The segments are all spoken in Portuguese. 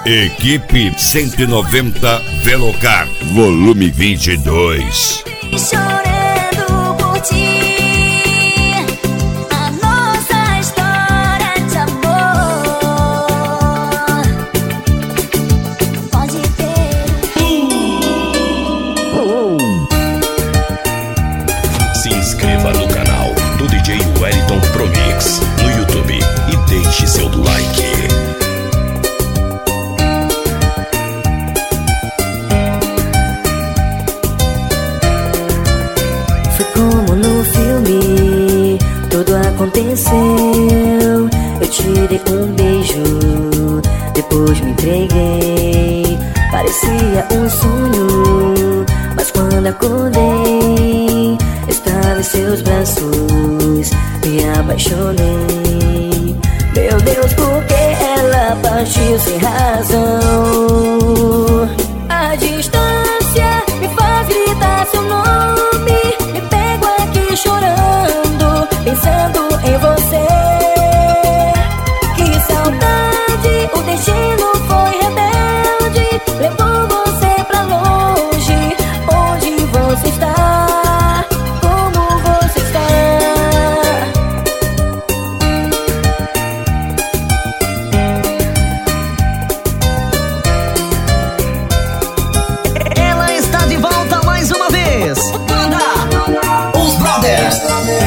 Equipe 190 Velocar, volume 22. Chorando por ti, a nossa história de amor pode ter. Se inscreva no canal do DJ Wellington Promix no YouTube e deixe seu like. Foi como no filme, tudo aconteceu. Eu te dei um beijo, depois me entreguei. Parecia um sonho, mas quando acordei, estava em seus braços, me apaixonei. Meu Deus, por que ela partiu sem razão? A distância me faz gritar seu nome. Me pego aqui chorando, pensando em você. Que saudade, o destino foi rebelde, levou você pra longe. Onde você está? Como você está? Ela está de volta mais uma vez. Banda Os Brothers.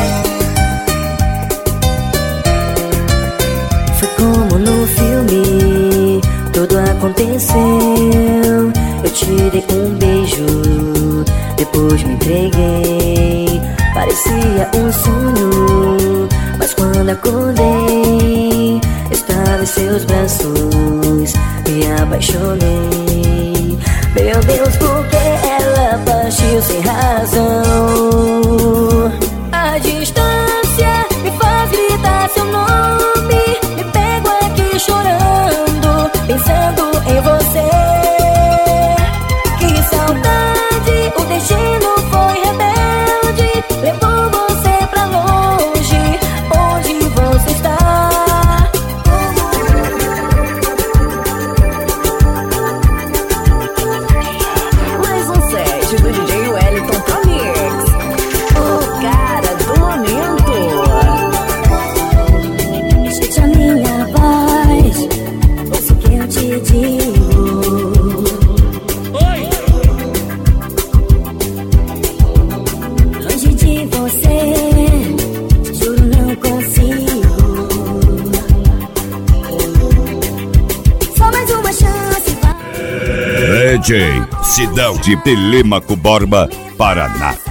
Foi como no filme, tudo aconteceu. Eu te dei um beijo, depois me entreguei. Parecia um sonho, mas quando acordei, estava em seus braços, me apaixonei. Meu Deus, por que ela partiu sem razão? A distância me faz gritar seu nome. Me pego aqui chorando, pensando em você. Que saudade, o destino foi rebelde, levou você pra longe. Onde você está? Mais um set do DJ Wellington Promix, o cara do momento. Escute a minha voz, ouça o que eu te digo. Longe de você, juro não consigo. Só mais uma chance, vai. DJ Sidão de Telêmaco Borba, Paraná.